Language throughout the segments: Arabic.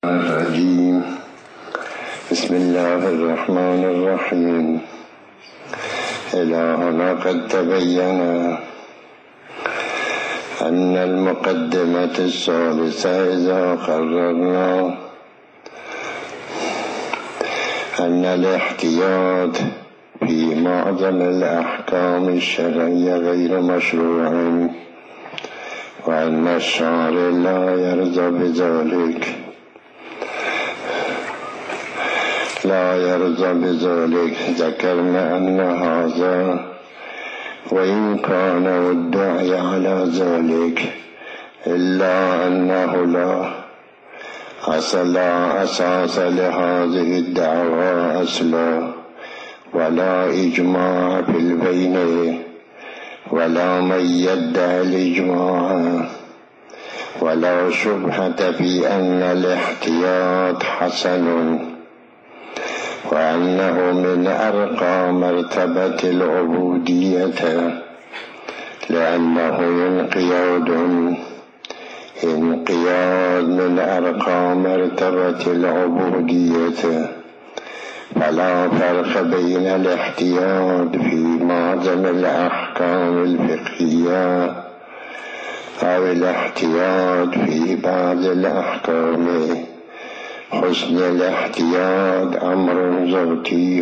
الرجيم. بسم الله الرحمن الرحيم. إلهنا قد تبين أن المقدمة الثالثة إذا قررنا أن الاحتياط في معظم الأحكام الشرعية غير مشروع، وأن الشارع لا يرضى بذلك. ذكرنا أن هذا وإن كان الداعي على ذلك إلا أنه لا أساس لهذه الدعوة أصلا، ولا إجماع في البين، ولا من يدعي الإجماع، ولا شبهة في أن الاحتياط حسن، وأنه من أرقى مرتبة العبودية، لأنه انقياد من أرقى مرتبة العبودية. فلا فرق بين الاحتياط في معظم الأحكام الفقهية أو الاحتياط في بعض الأحكام. حسن الاحتياط أمر ذاتي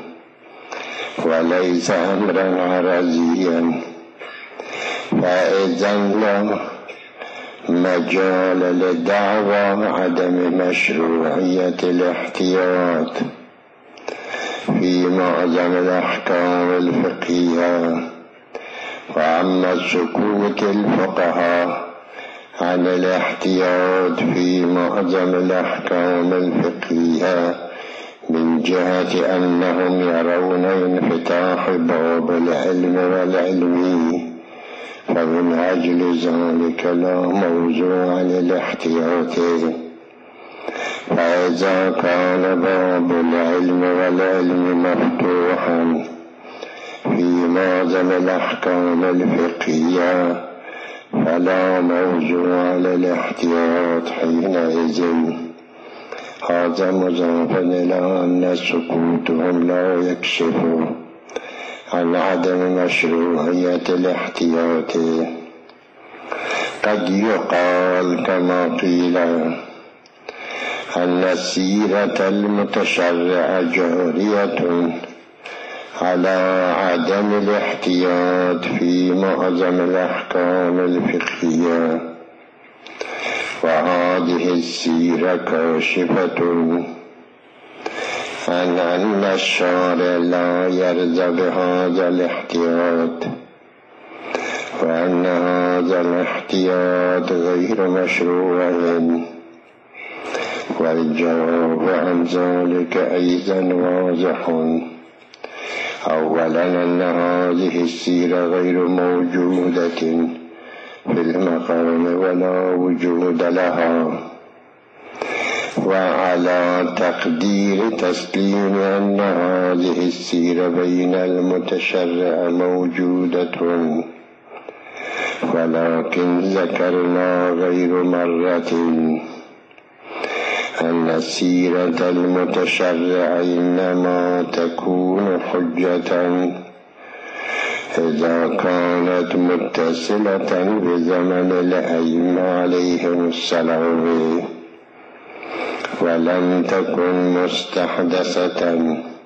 وليس أمرا عرضيا، فإذا لا مجال لدعوى عدم مشروعية الاحتياط في معظم الأحكام الفقهية. وأما سكوت الفقهاء عن الاحتياط في معظم الأحكام الفقهية من جهة أنهم يرون انفتاح باب العلم والعلم، فمن أجل ذلك لا موضوع للاحتياط. فإذا كان باب العلم والعلم مفتوحا في معظم الأحكام الفقهية فلا موضوع للاحتياط حينئذ. هذا مضاف إلى أن سكوتهم لا يكشف عن عدم مشروعية الاحتياط. قد يقال كما قيل أن السيرة المتشرعة جارية على عدم الاحتياط في معظم الأحكام الفقهية، وهذه السيرة كاشفة عن أن الشارع لا يرضى بهذا الاحتياط، وأن هذا الاحتياط غير مشروع. والجواب عن ذلك أيضا واضح. أولا أن هذه السيرة غير موجودة في المقام ولا وجود لها، وعلى تقدير تسليم أن هذه السيرة بين المتشرع موجودة، ولكن ذكرنا غير مرة أن السيرة المتشرع إنما تكون حجة إذا كانت متصلة بزمن الأئمة عليهم السلام، ولم تكن مستحدثة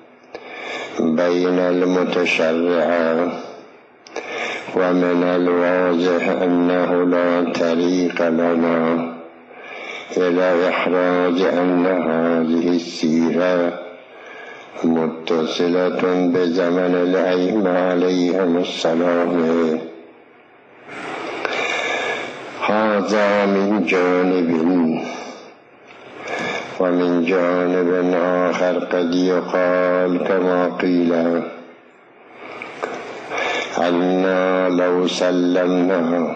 بين المتشرع. ومن الواضح أنه لا طريق لنا إلى إحراج أن هذه السيرة متصلة بزمن الأئمة عليهم السلام. هذا من جانب، ومن جانب آخر قد يقال كما قيل أننا لو سلمنا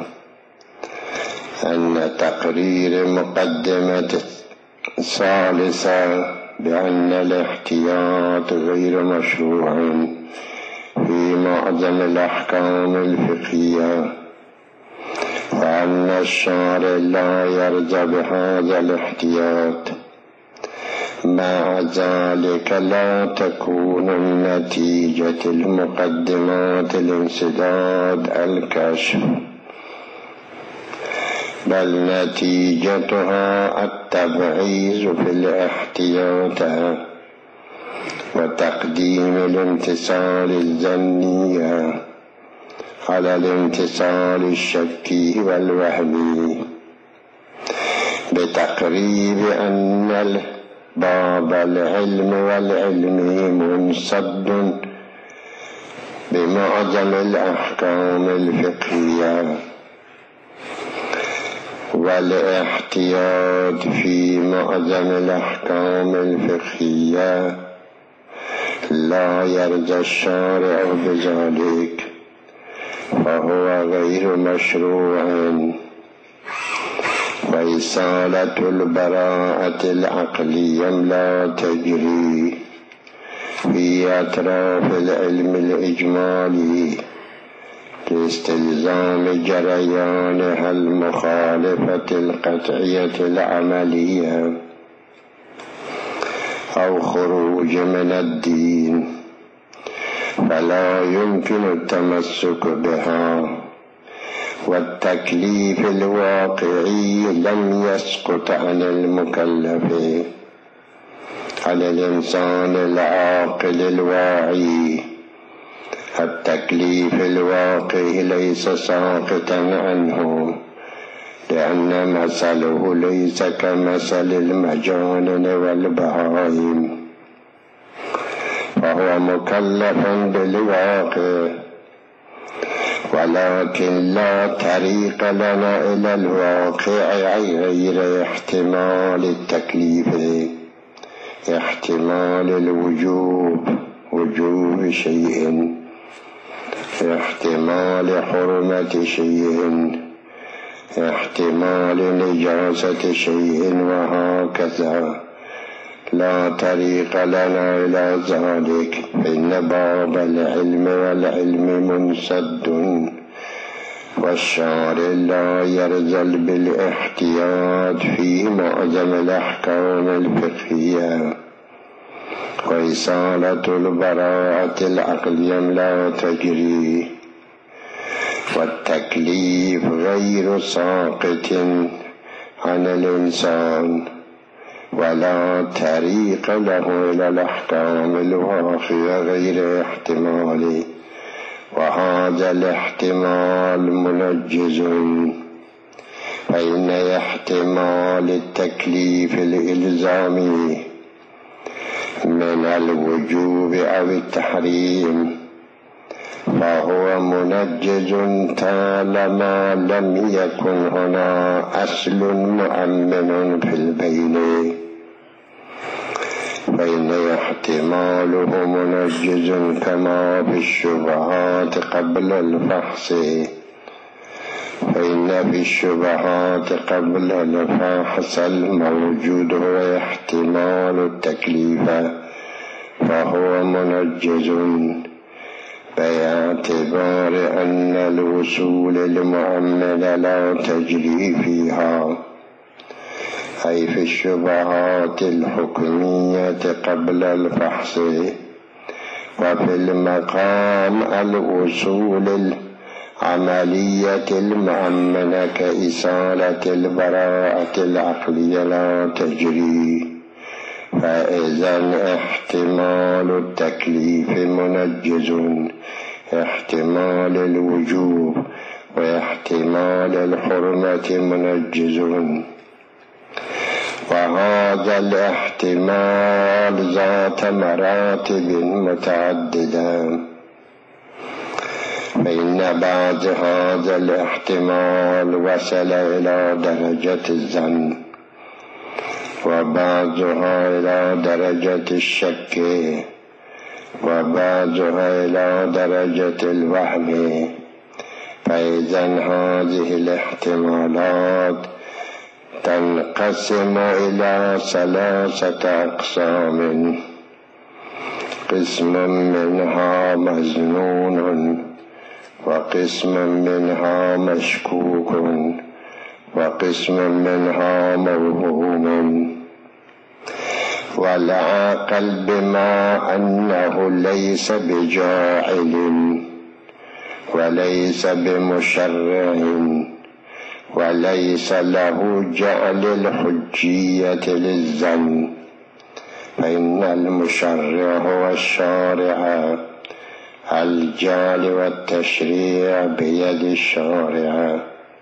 أن تقرير مقدمة ثالثة بأن الاحتياط غير مشروع في معظم الأحكام الفقهية، وأن الشارع لا يرضى بهذا الاحتياط، مع ذلك لا تكون النتيجة المقدمات الانسداد الكشف، بل نتيجتها التبعيز في الاحتياط وتقديم الامتثال الظني على الامتثال الشكي والوهمي، بتقريب أن باب العلم والعلم منسد بمعظم الأحكام الفقهية، والاحتياط في معظم الأحكام الفقهية لا يرضى الشارع بذلك، فهو غير مشروع. وإصالة البراءة العقلية لا تجري في أطراف العلم الإجمالي لاستلزام جريانها المخالفة القطعية العملية أو خروج من الدين، فلا يمكن التمسك بها. والتكليف الواقعي لم يسقط عن المكلف، على الإنسان العاقل الواعي. التكليف الواقعي ليس ساقطا عنه، لأن مثله ليس كمثل المجانن والبهائم، فهو مكلف بالواقع، ولكن لا طريق لنا إلى الواقع غير احتمال التكليف، احتمال الوجوب، وجوب شيء، احتمال حرمة شيء، احتمال نجاسة شيء، وهكذا. لا طريق لنا إلى ذلك، إن باب العلم والعلم منسد، والشارع لا يرذل بالاحتياط في معظم الأحكام الفقهية. وإصالة البراءة العقلية لا تجري، والتكليف غير ساقط عن الإنسان، ولا طريق له إلى الأحكام الواقعية غير احتمالي، وهذا الاحتمال منجز. فإن احتمال التكليف الإلزامي من الوجوب أو التحريم فهو منجز طالما لم يكن هنا أصل مؤمن في البين، فإن احتماله منجز كما في الشبهات قبل الفحص. فإن في الشبهات قبل الفحص الموجود هو احتمال التكليف، فهو منجز باعتبار أن الوصول المؤمنة لا تجري فيها، أي في الشبهات الحكمية قبل الفحص. وفي المقام الوصول العملية المؤمنة كإصالة البراءة العقلية لا تجري، فإذا احتمال التكليف منجز، احتمال الوجوب واحتمال الحرمة منجز. وهذا الاحتمال ذات مراتب متعددة، فإن بعض هذا الاحتمال وصل إلى درجة الظن، وبعضها إلى درجة الشك، وبعضها إلى درجة الوهم. فإذا هذه الاحتمالات تنقسم إلى 3 أقسام: قسم منها مظنون، وقسم منها مشكوك، وقسم منها موهوم. والعاقل بما أنه ليس بجاعل وليس بمشرع وليس له جعل الحجية للظن، فإن المشرع هو الشارع، الجعل والتشريع بيد الشارع،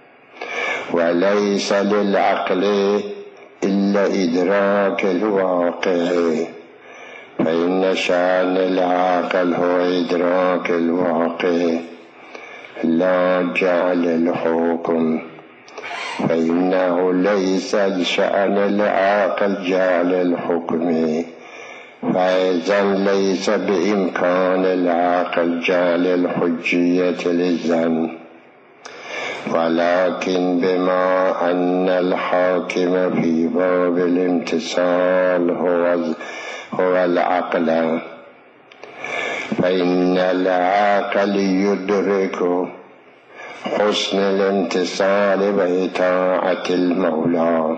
وليس للعقل إلا إدراك الواقع، فإن شأن العقل هو إدراك الواقع لا جعل الحكم، فإنه ليس شأن العقل جعل الحكم، فإذا ليس بإمكان العقل جعل الحجية للظن، ولكن بما أن الحاكم في باب الامتثال هو العقل، فإن العقل يدرك حسن الامتثال وإطاعة المولى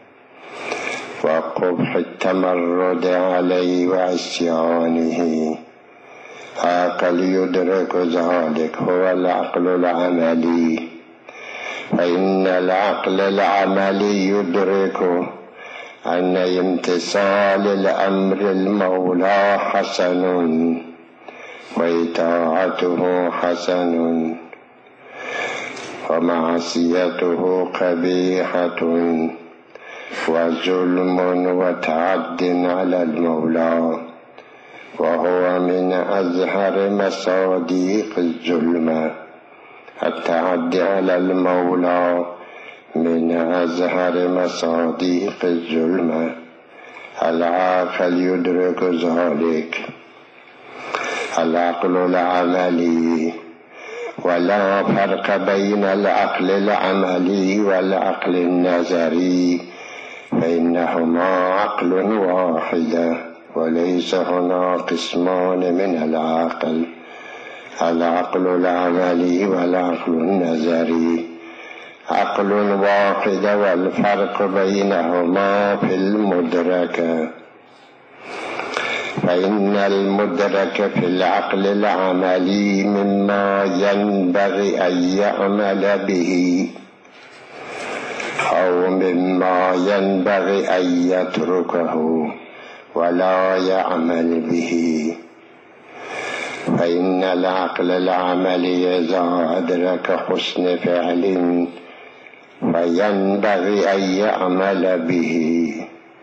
وقبح التمرد عليه وعصيانه، عقل يدرك ذلك هو العقل العملي، فإن العقل العملي يدرك أن امتثال الأمر المولى حسن وإطاعته حسن ومعصيته قبيحة وظلم وتعد على المولى، وهو من أظهر مصادق الظلم، التعدي على المولى من أظهر مصادق الظلم، العاقل يدرك ذلك العقل العملي، ولا فرق بين العقل العملي والعقل النظري، فإنهما عقل واحد، وليس هنا قسمان من العقل، العقل العملي والعقل النظري عقل واحد، والفرق بينهما في المدرك، فإن المدرك في العقل العملي مما ينبغي أن يعمل به أو مما ينبغي أن يتركه ولا يعمل به، فإن العقل العملي إذا أدرك حسن فعل فينبغي أن يعمل به،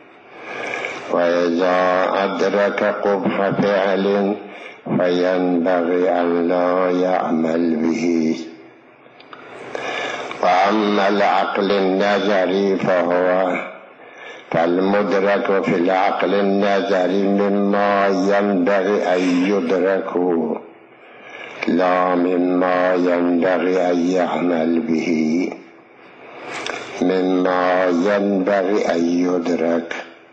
وإذا أدرك قبح فعل فينبغي أن لا يعمل به. وأما العقل النظري فالمدرك في العقل النظري مما ينبغي أن يدرك لا مما ينبغي أن يعمل به، مما ينبغي أن يدرك،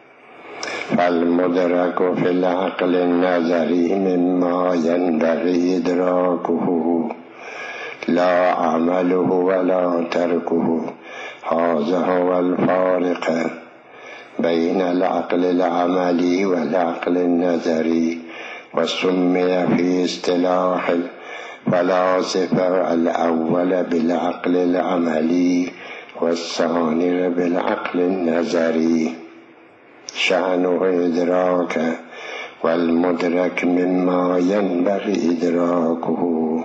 فالمدرك في العقل النظري مما ينبغي إدراكه لا عمله ولا تركه، هذا هو الفارق بين العقل العملي والعقل النظري، وسمي في اصطلاح الفلاسفة الأول بالعقل العملي والثاني بالعقل النظري، شأنه إدراك، والمدرك مما ينبغي إدراكه.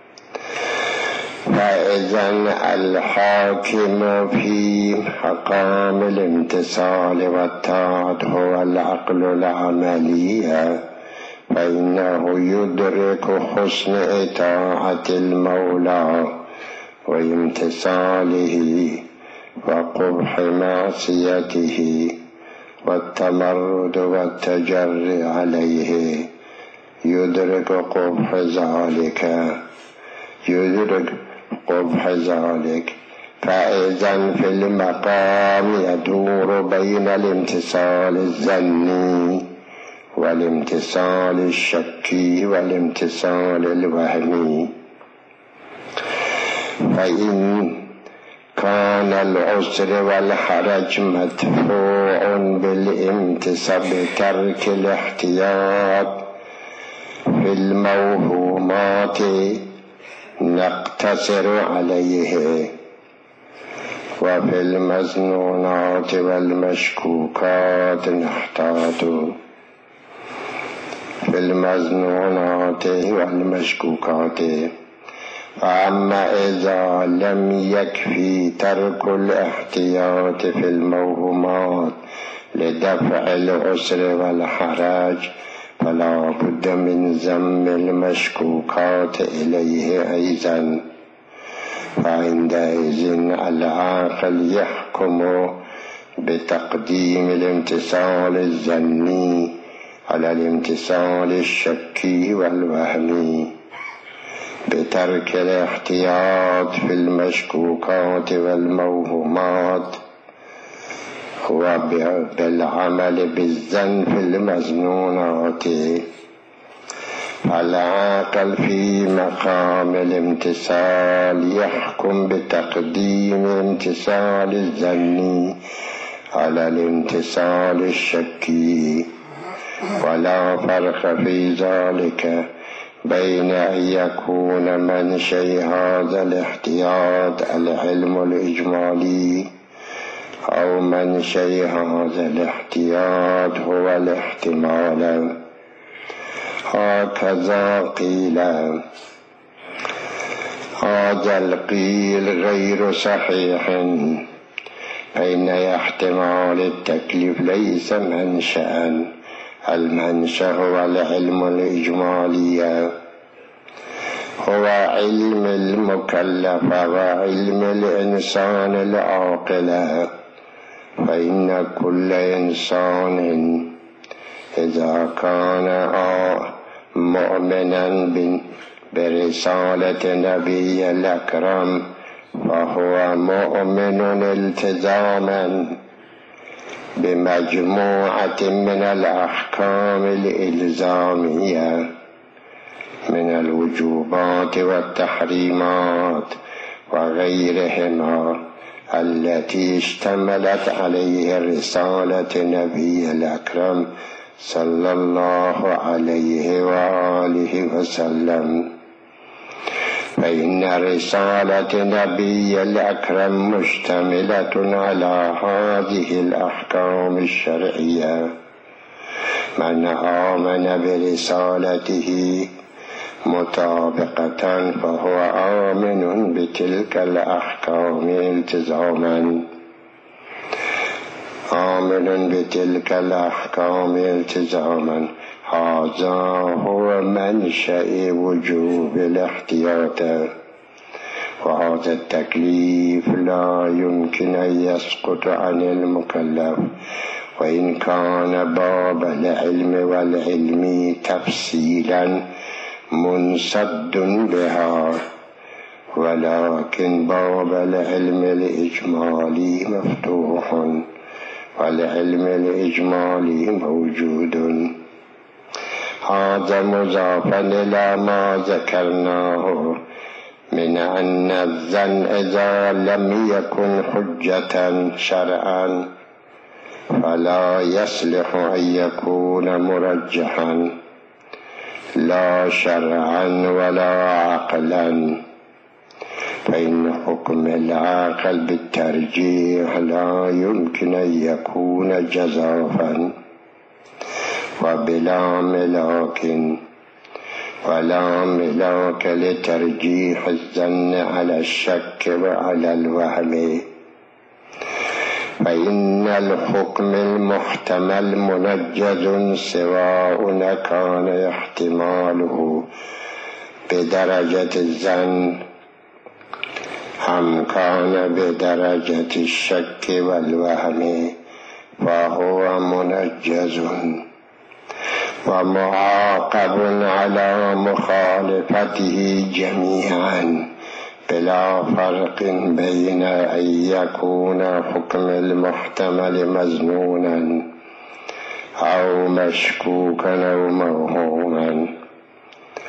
فإذا الحاكم في مقام الامتثال والطاعة هو العقل العملي، فإنه يدرك حسن إطاعة المولى وامتثاله وقبح معصيته والتمرد والتجري عليه، يدرك قبح ذلك، فإذا في المقام يدور بين الامتثال الظني والامتثال الشكي والامتثال الوهمي، فإن أركان العسر والحرج مدفوع بالامتثال بترك الاحتياط في الموهومات نقتصر عليه، وفي المظنونات والمشكوكات نحتاط. في المظنونات والمشكوكات. فأما إذا لم يكفي ترك الاحتياط في الموهومات لدفع العسر والحرج، فلا بد من ذم المشكوكات إليه أيضا. فعندئذ العاقل يحكم بتقديم الامتثال الظني على الامتثال الشكي والوهمي، بترك الاحتياط في المشكوكات والموهومات، وبالعمل بالظن في المظنونات. العاقل في مقام الامتثال يحكم بتقديم الامتثال الظني على الامتثال الشكي، ولا فرق في ذلك بين أن يكون منشأ هذا الاحتياط العلم الإجمالي أو منشأ هذا الاحتياط هو الاحتمال. هكذا قيل. هذا القيل غير صحيح، فإن احتمال التكليف ليس منشأ. المنشأ هو العلم الإجمالي، هو علم المكلف وعلم الإنسان العاقل. فإن كل إنسان إذا كان مؤمنا برسالة نبي الأكرم فهو مؤمن التزاما بمجموعة من الأحكام الإلزامية من الوجوبات والتحريمات وغيرهما التي اشتملت عليه رسالة نبي الأكرم صلى الله عليه وآله وسلم. فإن رسالة نبي الأكرم مشتملة على هذه الأحكام الشرعية. من آمن برسالته مطابقة فهو آمن بتلك الأحكام التزاما، آمن بتلك الأحكام التزاما. هذا هو منشأ وجوب الاحتياط. وهذا التكليف لا يمكن أن يسقط عن المكلف، وإن كان باب العلم والعلم تفصيلا منسد بها، ولكن باب العلم الإجمالي مفتوح، والعلم الإجمالي موجود. هذا مضافا إلى ما ذكرناه من أن الظن إذا لم يكن حجة شرعا فلا يصلح أن يكون مرجحا لا شرعا ولا عقلا. فإن حكم العقل بالترجيح لا يمكن أن يكون جزافا وبلا ملاك، ولا ملاك لترجيح الظن على الشك وعلى الوهم. فإن الحكم المحتمل منجز سواء كان احتماله بدرجة الظن أم كان بدرجة الشك والوهم، فهو منجز ومعاقب على مخالفته جميعا بلا فرق بين أن يكون حكم المحتمل مظنونا أو مشكوكا أو موهوما.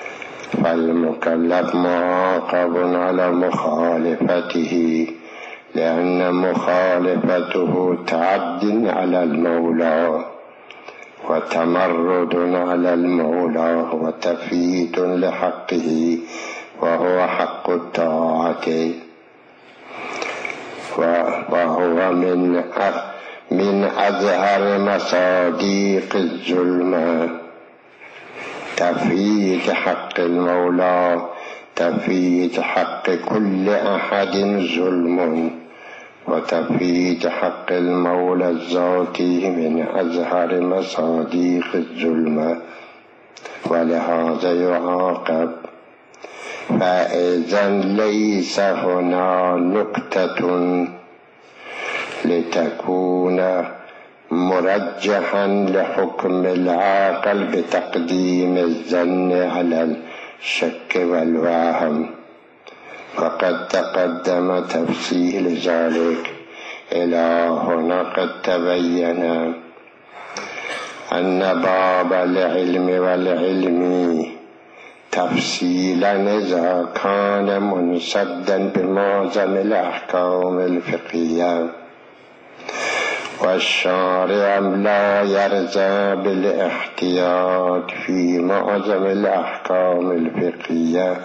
فالمكلف معاقب على مخالفته لأن مخالفته تعد على المولى وتمرد على المولى وتفييت لحقه وهو حق الطاعة، وهو من أظهر مصادق الظلم. تفييت حق المولى، تفييت حق كل أحد ظلم، وتفييت حق المولى الذاتي من أظهر مصادق الظلم، ولهذا يعاقب. فإذا ليس هنا نكتة لتكون مرجحا لحكم العاقل بتقديم الظن على الشك والوهم، فقد تقدم تفصيل ذلك. إلى هنا قد تبين أن باب العلم والعلم تفصيلا إذا كان منسدا بمعظم الأحكام الفقهية، والشارع لا يرضى بالاحتياط في معظم الأحكام الفقهية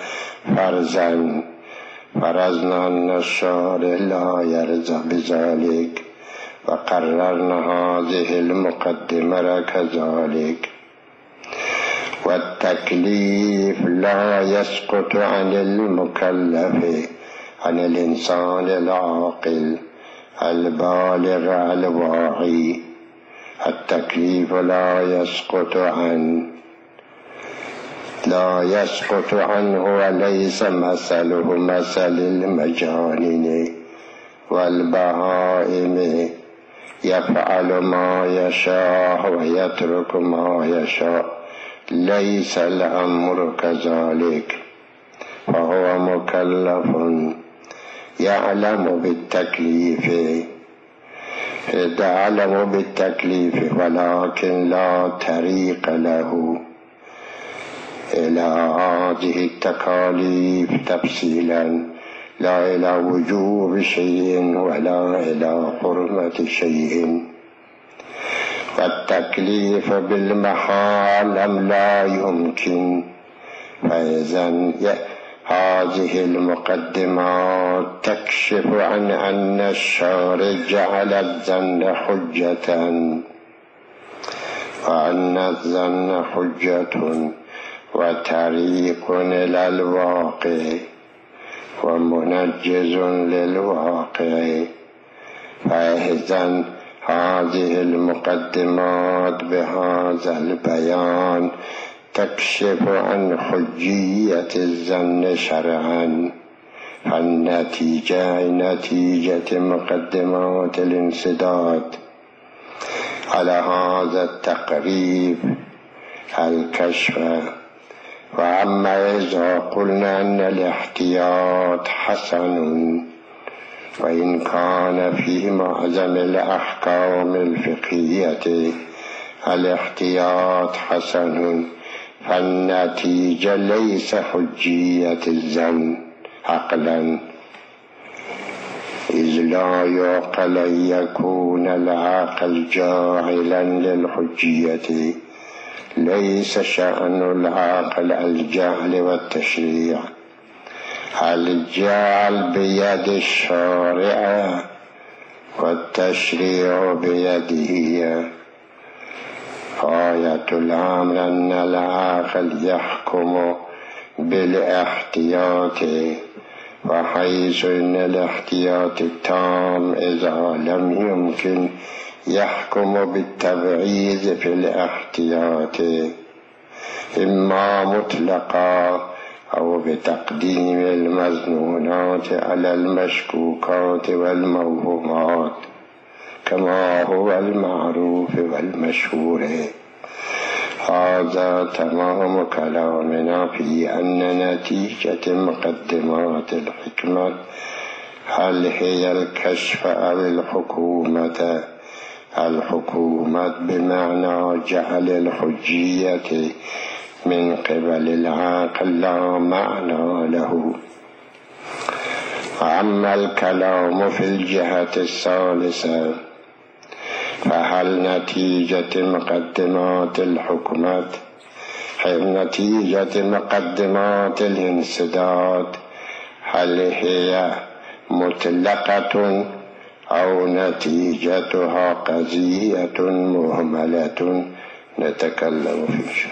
فرضنا أن الشارع لا يرضى بذلك، وقررنا هذه المقدمة كذلك. والتكليف لا يسقط عن المكلف، عن الإنسان العاقل البالغ الواعي. التكليف لا يسقط عنه، وليس مثله مثل المجانين والبهائم يفعل ما يشاء ويترك ما يشاء. ليس الأمر كذلك، فهو مكلف يعلم بالتكليف ولكن لا طريق له إلى هذه التكاليف تفصيلا، لا إلى وجوب شيء ولا إلى حرمة شيء. والتكليف بالمحال لا يمكن. فإذا هذه المقدمات تكشف عن أن الشارع جعل الظن حجة، وأن الظن حجة وطريق إلى الواقع ومنجز للواقع. فإذا هذه المقدمات بهذا البيان تكشف عن حجية الظن شرعا. فالنتيجة نتيجة مقدمات الانسداد على هذا التقريب الكشف. وأما إذا قلنا أن الاحتياط حسن، وإن كان في معظم الأحكام الفقهية الاحتياط حسن، فالنتيجة ليس حجية الظن عقلا، إذ لا يعقل أن يكون العقل جاعلا للحجية. ليس شأن العقل الجعل والتشريع، الجعل بيد الشارع والتشريع بيده. غاية الأمر أن العقل يحكم بالاحتياط، وحيث أن الاحتياط التام إذا لم يمكن يحكم بالتبعيض في الاحتياط، إما مطلقا أو بتقديم المظنونات على المشكوكات والموهومات، كما هو المعروف والمشهور. هذا تمام كلامنا في أن نتيجة مقدمات الحكمة هل هي الكشف أو الحكومة. الحكومة بمعنى جعل الحجية من قبل العقل لا معنى له. أما الكلام في الجهة الثالثة فهل نتيجة مقدمات الحكمة نتيجة مقدمات الانسداد هل هي مطلقة أو نتيجتها قضية مهملة نتكلم فيها.